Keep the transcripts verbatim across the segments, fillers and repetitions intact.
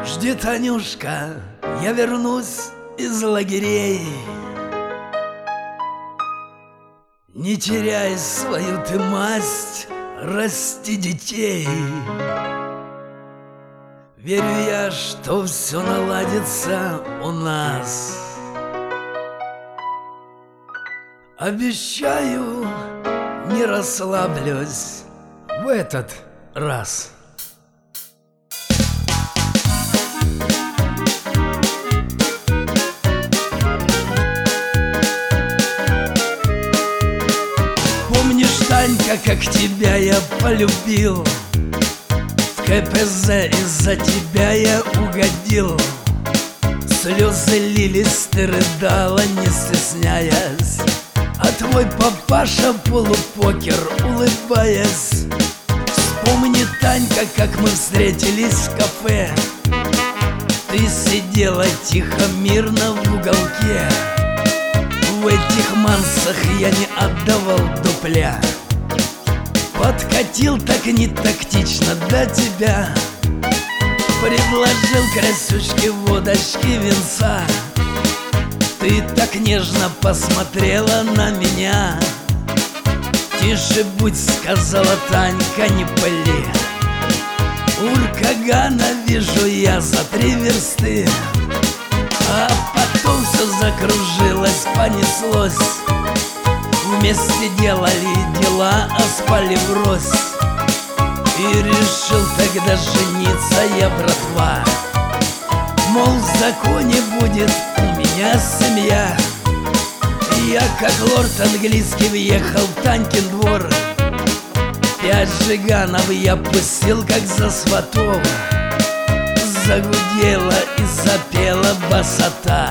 Жди, Танюшка, я вернусь из лагерей. Не теряй свою ты масть, расти детей. Верю я, что все наладится у нас. Обещаю, не расслаблюсь в этот раз. Помнишь, Танька, как тебя я полюбил? В ка пэ зэ из-за тебя я угодил. Слезы лились, ты рыдала, не стесняясь, а твой папаша полупокер, улыбаясь. Вспомни, Танька, как мы встретились в кафе. Ты сидела тихо, мирно в уголке. В этих мансах я не отдавал дупля. Подкатил так не тактично до тебя. Предложил красючке водочки, винца. Ты так нежно посмотрела на меня. Тише будь, сказала Танька, не пыли. Уркагана вижу я за три версты. А потом все закружилось, понеслось. Вместе делали дела, а спали врозь. И решил тогда жениться я, братва. Мол, в законе будет у меня семья. Я, как лорд английский, въехал в Танькин двор. Пять жиганов я пустил, как за сватов. Загудела и запела басота.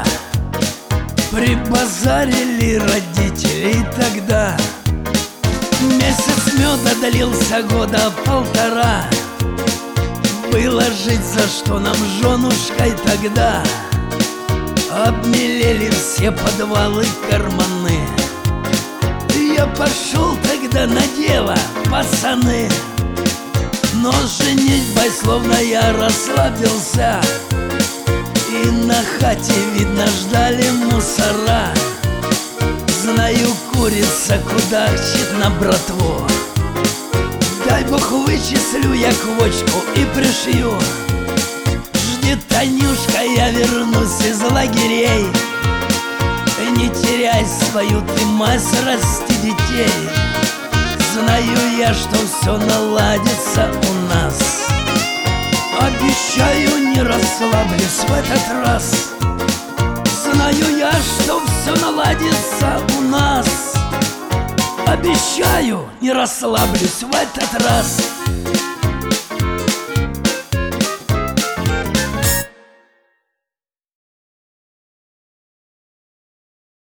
Прибазарили родителей тогда. Месяц меда долился, года полтора. Было жить за что нам женушкой тогда. Обмелели все подвалы, карманы. Я пошел тогда на дело, пацаны. Но женитьбой словно я расслабился. И на хате, видно, ждали мусора. Знаю, курица кудахчет на братву. Дай бог, вычислю я квочку и пришью. Жди, Танюшка, я вернусь из лагерей. Не теряй свою ты мазь, расти детей. Знаю я, что все наладится у нас. Обещаю, не расслаблюсь в этот раз. Знаю я, что все наладится у нас. Обещаю, не расслаблюсь в этот раз.